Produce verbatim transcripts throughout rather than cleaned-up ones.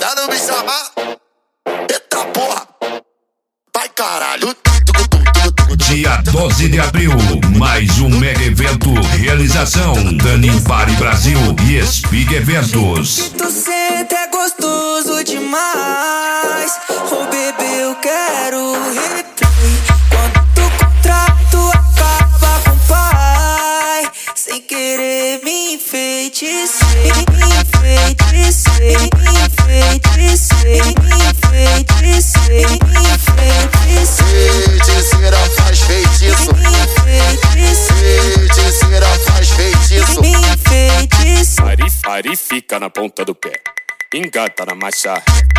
Pra não me chamar, eita porra, vai caralho. Dia doze de abril, mais um mega evento. Realização Danin Party Brasil e Spig Eventos. Tu senta é gostoso demais. Oh bebê, eu quero replay. Quando tu contrato acaba com o pai, sem querer me enfeitecei, me enfeitecei, me enfeitecei, me enfeitecei, me enfeitecei. Feiticeira faz feitiço, feiticeira faz feitiço. Me enfeitecei. Ari, Ari fica na ponta do pé, engata na marcha.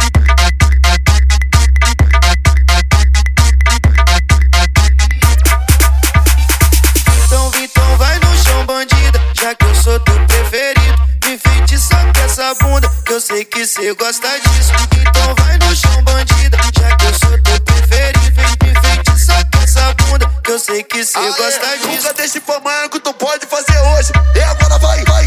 Então, então vai no chão, bandida, já que eu sou teu preferido. Me enfeitiça com essa bunda, que eu sei que cê gosta disso. Então vai no chão, bandida, já que eu sou teu preferido. Me enfeitiça com essa bunda, que eu sei que cê gosta disso. Nunca deixe pra amanhã que tu pode fazer hoje. E agora vai, vai.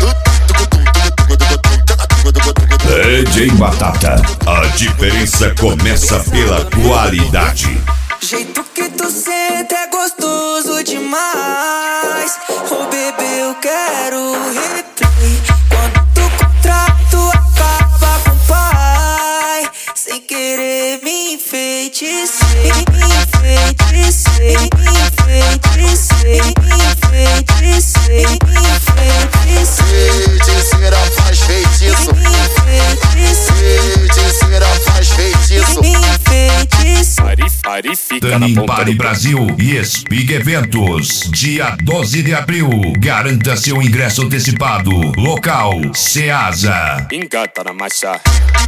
D J Batata, a diferença começa pela qualidade. Jeito que tu senta é gostoso demais. Oh bebê, eu quero replay. Quando tu contrato acaba com o pai, sem querer me enfeitecei, me enfeitecei, me enfeitecei, me enfeitecei, me enfeitecei. Feiticeira faz feitiço, feiticeira faz feitiço. Me enfeitecei. Ari, Ari fica na Danin ponta Party do pé. Brasil e Spig Eventos. Dia doze de abril. Garanta seu ingresso antecipado. Local Ceasa. Engata na marcha.